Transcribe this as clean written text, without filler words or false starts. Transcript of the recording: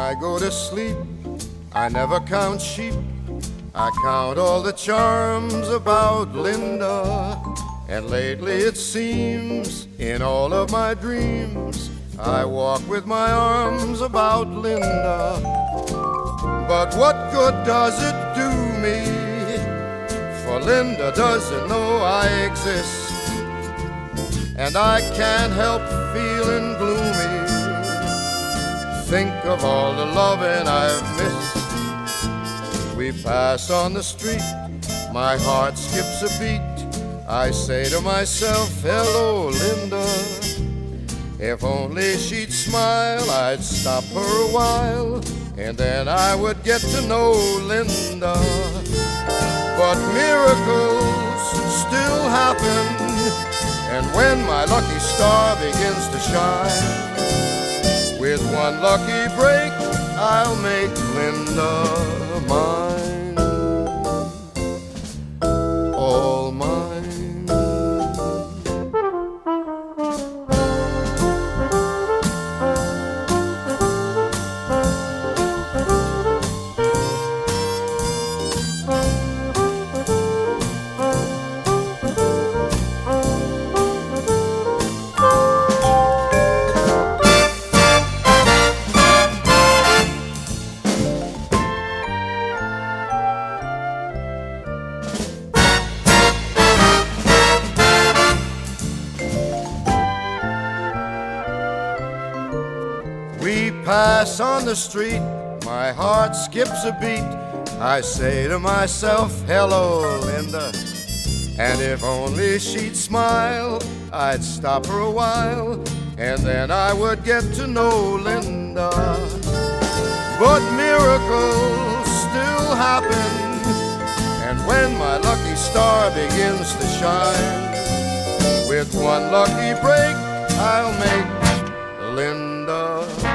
I go to sleep, I never count sheep. I count all the charms about Linda. And lately it seems, in all of my dreams, I walk with my arms about Linda. But what good does it do me? For Linda doesn't know I exist. And I can't help feeling gloomy. Think of all the loving I've missed. We pass on the street, my heart skips a beat. I say to myself, hello, Linda. If only she'd smile, I'd stop her a while, and then I would get to know Linda. But miracles still happen, and when my lucky star begins to shine, with one lucky break, I'll make Linda mine. All mine. We pass on the street, my heart skips a beat. I say to myself, hello, Linda. And if only she'd smile, I'd stop her a while, and then I would get to know Linda. But miracles still happen, and when my lucky star begins to shine, with one lucky break, I'll make Linda